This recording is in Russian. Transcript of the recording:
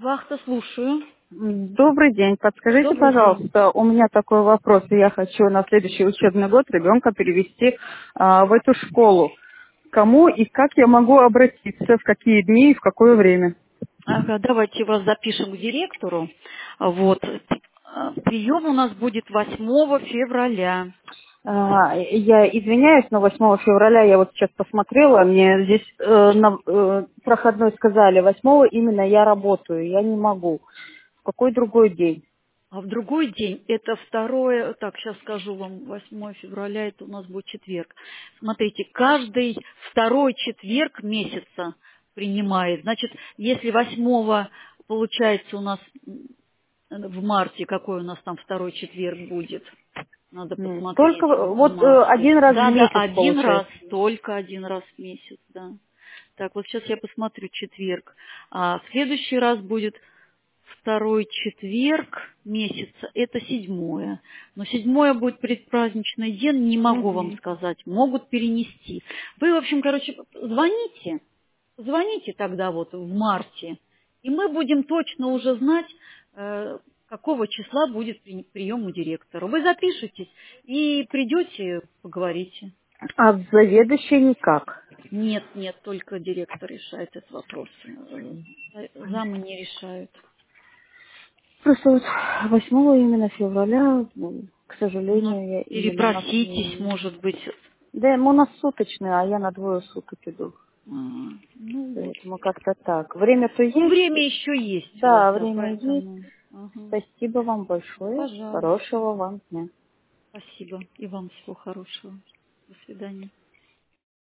Вахта, слушаю. Добрый день. Подскажите, Добрый день. пожалуйста, у меня такой вопрос. Я хочу на следующий учебный год ребенка перевести в эту школу. Кому и как я могу обратиться, в какие дни и в какое время? Ага, давайте вас запишем к директору. Вот. Прием у нас будет 8 февраля. Я извиняюсь, но 8 февраля я вот сейчас посмотрела, мне здесь на проходной сказали, 8 именно я работаю, я не могу. В какой другой день? А в другой день, это второе, так, сейчас скажу вам, 8 февраля, это у нас будет четверг. Смотрите, каждый второй четверг месяца принимает. Значит, если 8 получается у нас в марте, какой у нас там второй четверг будет? Надо Только посмотреть в вот марте. один раз в Да, месяц один раз, получается. только один раз в месяц, да. Так, вот сейчас я посмотрю четверг. А в следующий раз будет второй четверг месяца, это 7. Но 7 будет предпраздничный день, не могу вам Мгм. сказать, могут перенести. Вы, в общем, короче, звоните тогда вот в марте, и мы будем точно уже знать, какого числа будет прием у директора. Вы запишитесь и придете, поговорите. А заведующий никак. Нет, только директор решает этот вопрос. Замы не решают. Просто вот 8 именно февраля, к Ну, сожалению, я именно на... перепроситесь, может быть. Да, ему на суточный, а я на 2 суток иду. Ну вот. Поэтому как-то так. Время-то Ну, есть? время еще есть у вас, Да, да, время есть. поэтому. Ага. Спасибо вам Ну, большое. пожалуйста. Хорошего вам дня. Спасибо. И вам всего хорошего. До свидания.